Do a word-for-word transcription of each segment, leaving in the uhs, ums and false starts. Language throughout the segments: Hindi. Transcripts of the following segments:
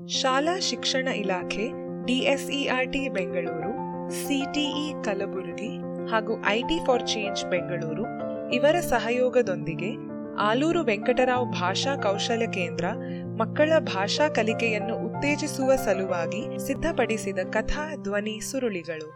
ಶಾಲಾ ಶಿಕ್ಷಣ ಇಲಾಖೆ, ಡಿಎಸ್ಇಆರ್ಟಿ ಬೆಂಗಳೂರು, ಸಿಟಿಇ ಕಲಬುರಗಿ ಹಾಗೂ ಐಟಿ ಫಾರ್ ಚೇಂಜ್ ಬೆಂಗಳೂರು ಇವರ ಸಹಯೋಗದೊಂದಿಗೆ ಆಲೂರು ವೆಂಕಟರಾವ್ ಭಾಷಾ ಕೌಶಲ್ಯ ಕೇಂದ್ರ ಮಕ್ಕಳ ಭಾಷಾ ಕಲಿಕೆಯನ್ನು ಉತ್ತೇಜಿಸುವ ಸಲುವಾಗಿ ಸಿದ್ಧಪಡಿಸಿದ ಕಥಾ ಧ್ವನಿ ಸುರುಳಿಗಳು.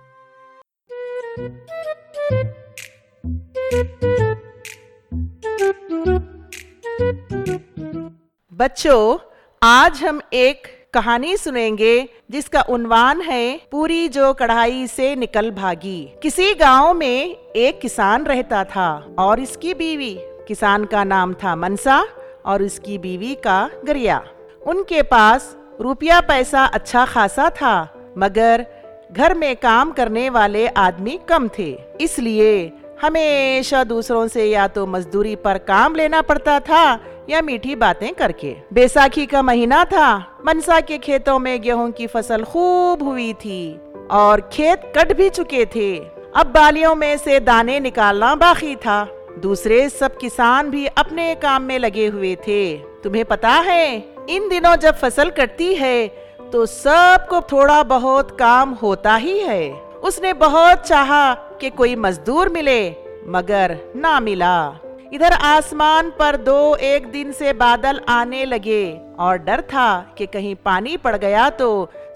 बच्चों, आज हम एक कहानी सुनेंगे जिसका उन्वान है पूरी जो कढ़ाई से निकल भागी। किसी गांव में एक किसान रहता था और इसकी बीवी। किसान का नाम था मनसा और इसकी बीवी का गरिया। उनके पास रुपया पैसा अच्छा खासा था, मगर घर में काम करने वाले आदमी कम थे, इसलिए हमेशा दूसरों से या तो मजदूरी पर काम लेना पड़ता था या मीठी बातें करके। बैसाखी का महीना था। मनसा के खेतों में गेहूं की फसल खूब हुई थी और खेत कट भी चुके थे। अब बालियों में से दाने निकालना बाकी था। दूसरे सब किसान भी अपने काम में लगे हुए थे। तुम्हें पता है, इन दिनों जब फसल कटती है तो सबको थोड़ा बहुत काम होता ही है। उसने बहुत चाहा कि कोई मजदूर मिले, मगर ना मिला। इधर आसमान पर दो एक दिन से बादल आने लगे और डर था कि कहीं पानी पड़ गया तो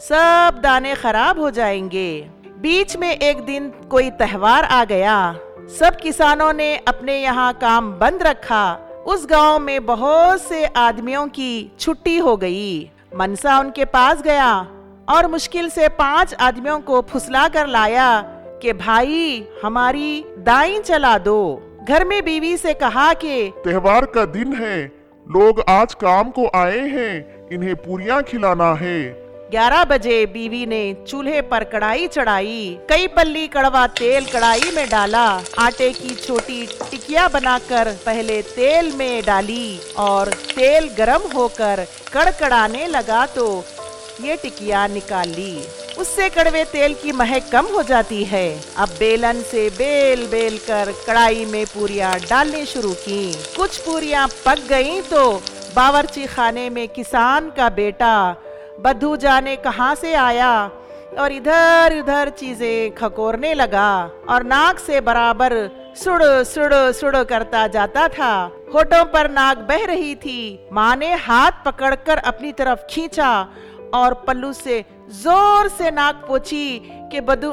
सब दाने खराब हो जाएंगे। बीच में एक दिन कोई त्योहार आ गया। सब किसानों ने अपने यहाँ काम बंद रखा। उस गांव में बहुत से आदमियों की छुट्टी हो गई। मनसा उनके पास गया और मुश्किल से पांच आदमियों को फुसला कर लाया कि भाई हमारी दाई चला दो। घर में बीवी से कहा कि त्योहार का दिन है, लोग आज काम को आए हैं, इन्हें पूरियां खिलाना है। ग्यारह बजे बीवी ने चूल्हे पर कढ़ाई चढ़ाई। कई पल्ली कड़वा तेल कढ़ाई में डाला। आटे की छोटी टिकिया बनाकर पहले तेल में डाली और तेल गरम होकर कड़कड़ाने लगा तो ये टिकिया निकाल ली। उससे कड़वे तेल की महक कम हो जाती है। अब बेलन से बेल बेल कर कढ़ाई में पूरियां डालनी शुरू की। कुछ पूरियां पक गईं तो बावर्ची खाने में किसान का बेटा बद्दू जाने कहां से आया और इधर उधर चीजें खकोरने लगा और नाक से बराबर सुड़ सुड़ सुड़ करता जाता था। होठों पर नाक बह रही थी। माँ ने हाथ पकड़कर अपनी तरफ खींचा और पल्लू से जोर से नाक पोंछी कि बद्दू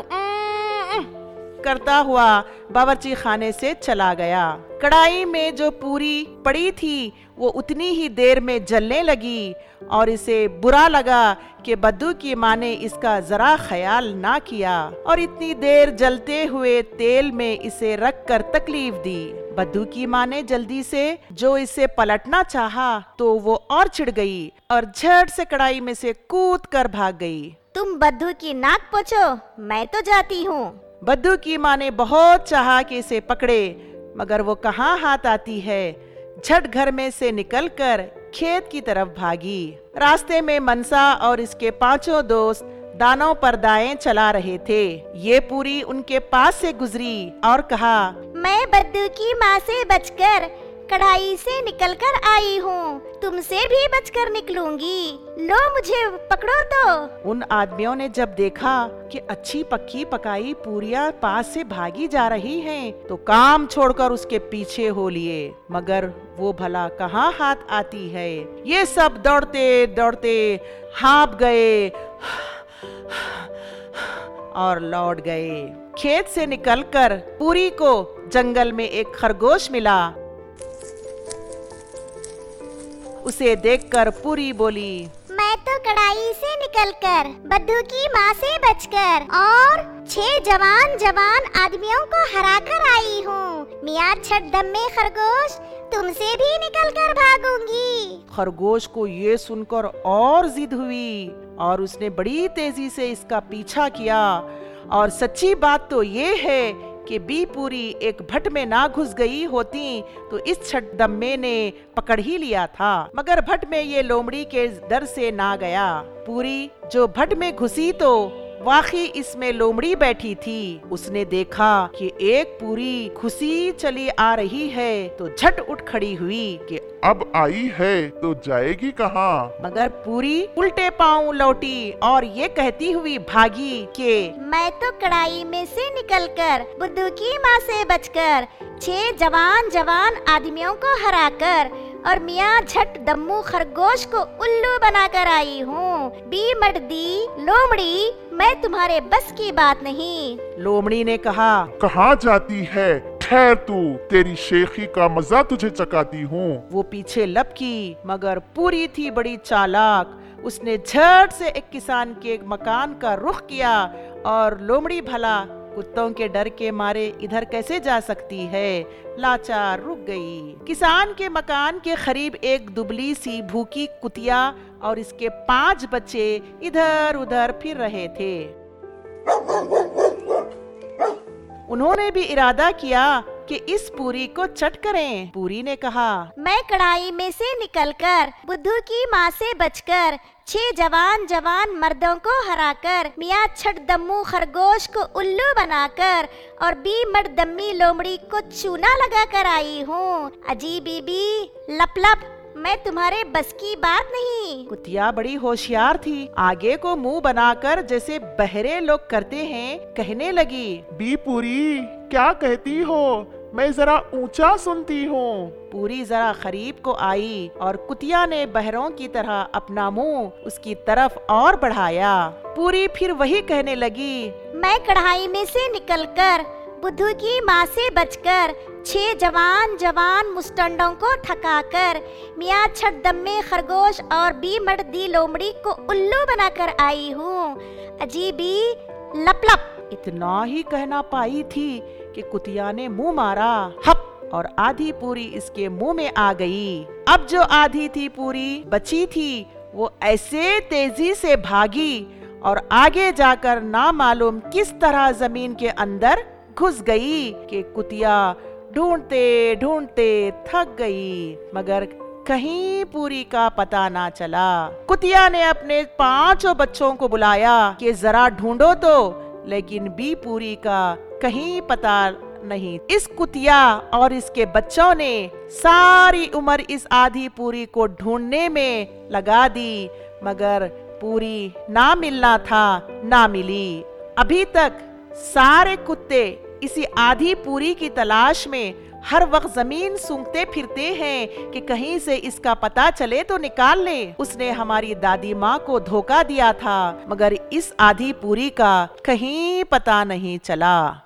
करता हुआ बावर्ची खाने से चला गया। कढ़ाई में जो पूरी पड़ी थी वो उतनी ही देर में जलने लगी और इसे बुरा लगा कि बद्दू की माँ ने इसका जरा ख्याल ना किया और इतनी देर जलते हुए तेल में इसे रख कर तकलीफ दी। बद्दू की माँ ने जल्दी से जो इसे पलटना चाहा तो वो और चिढ़ गई और झट से कढ़ाई में से कूद कर भाग गई। तुम बद्दू की नाक पोंछो, मैं तो जाती हूँ। बद्दू की माँ ने बहुत चाहा कि इसे पकड़े, मगर वो कहाँ हाथ आती है। झट घर में से निकलकर खेत की तरफ भागी। रास्ते में मनसा और इसके पांचों दोस्त दानों पर दाएं चला रहे थे। ये पूरी उनके पास से गुजरी और कहा, मैं बद्दू की माँ से बचकर कढ़ाई से निकलकर आई हूँ, तुमसे भी बचकर निकलूंगी, लो मुझे पकड़ो तो। उन आदमियों ने जब देखा कि अच्छी पक्की पकाई पूरियां पास से भागी जा रही हैं, तो काम छोड़कर उसके पीछे हो लिए, मगर वो भला कहाँ हाथ आती है। ये सब दौड़ते दौड़ते हाँप गए और लौट गए। खेत से निकलकर पूरी को जंगल में एक खरगोश मिला। उसे देखकर पूरी बोली, मैं तो कढ़ाई से निकलकर बद्दू की माँ से बचकर और छह जवान जवान आदमियों को हराकर आई हूँ। मियाँ छठ दम में खरगोश, तुमसे भी निकलकर भागूंगी। खरगोश को ये सुनकर और जिद हुई और उसने बड़ी तेजी से इसका पीछा किया। और सच्ची बात तो ये है कि बी पूरी एक भट में ना घुस गई होती तो इस छठदम्मे ने पकड़ ही लिया था, मगर भट में ये लोमड़ी के डर से ना गया। पूरी जो भट में घुसी तो वाकई इसमें लोमड़ी बैठी थी। उसने देखा कि एक पूरी खुशी चली आ रही है तो झट उठ खड़ी हुई कि अब आई है तो जाएगी कहाँ? मगर पूरी उल्टे पांव लौटी और ये कहती हुई भागी कि मैं तो कढ़ाई में से निकलकर बुद्धू की माँ से बचकर छह जवान जवान आदमियों को हराकर और मियाँ झट दम्मू खरगोश को उल्लू बनाकर आई हूँ। बी मर्दी लोमड़ी, मैं तुम्हारे बस की बात नहीं। लोमड़ी ने कहा, कहाँ जाती है? ठहर तू, तेरी शेखी का मजा तुझे चकाती हूँ। वो पीछे लपकी, मगर पूरी थी बड़ी चालाक। उसने झट से एक किसान के एक मकान का रुख किया और लोमड़ी भला कुत्तों के डर के मारे इधर कैसे जा सकती है, लाचार रुक गई। किसान के मकान के करीब एक दुबली सी भूखी कुतिया और इसके पांच बच्चे इधर उधर फिर रहे थे। उन्होंने भी इरादा किया कि इस पूरी को चट करें। पूरी ने कहा, मैं कढ़ाई में से निकलकर बुद्धू की माँ से बचकर छह जवान जवान मर्दों को हराकर मियाँ छठ दम्मू खरगोश को उल्लू बनाकर और बी मर्द दम्मी लोमड़ी को चूना लगा कर आई हूँ। अजी बीबी लप लप, मैं तुम्हारे बस की बात नहीं। कुतिया बड़ी होशियार थी। आगे को मुंह बनाकर जैसे बहरे लोग करते हैं कहने लगी, बी पूरी क्या कहती हो? मैं जरा ऊंचा सुनती हूँ। पूरी जरा करीब को आई और कुतिया ने बहरों की तरह अपना मुंह उसकी तरफ और बढ़ाया। पूरी फिर वही कहने लगी, मैं कढ़ाई में से निकलकर बुद्धू की माँ से बचकर छह जवान जवान मुस्टंडों को थकाकर मियाँ छठ दम्मे खरगोश और बी मर्दी लोमड़ी को उल्लू बनाकर आई हूँ। अजीबी लप लप। इतना ही कहना पाई थी कि कुतिया ने मुंह मारा, हप, और आधी पूरी इसके मुंह में आ गई। अब जो आधी थी पूरी बची थी वो ऐसे तेजी से भागी और आगे जाकर ना मालूम किस तरह जमीन के अंदर घुस गई कि कुतिया ढूंढते ढूंढते थक गई, मगर कहीं पूरी का पता ना चला। कुतिया ने अपने पांचों बच्चों को बुलाया कि जरा ढूंढो तो, लेकिन बी पूरी का कहीं पता नहीं। इस कुतिया और इसके बच्चों ने सारी उम्र इस आधी पूरी को ढूंढने में लगा दी, मगर पूरी ना मिलना था ना मिली। अभी तक सारे कुत्ते इसी आधी पूरी की तलाश में हर वक्त जमीन सूंघते फिरते हैं कि कहीं से इसका पता चले तो निकाल ले। उसने हमारी दादी माँ को धोखा दिया था, मगर इस आधी पूरी का कहीं पता नहीं चला।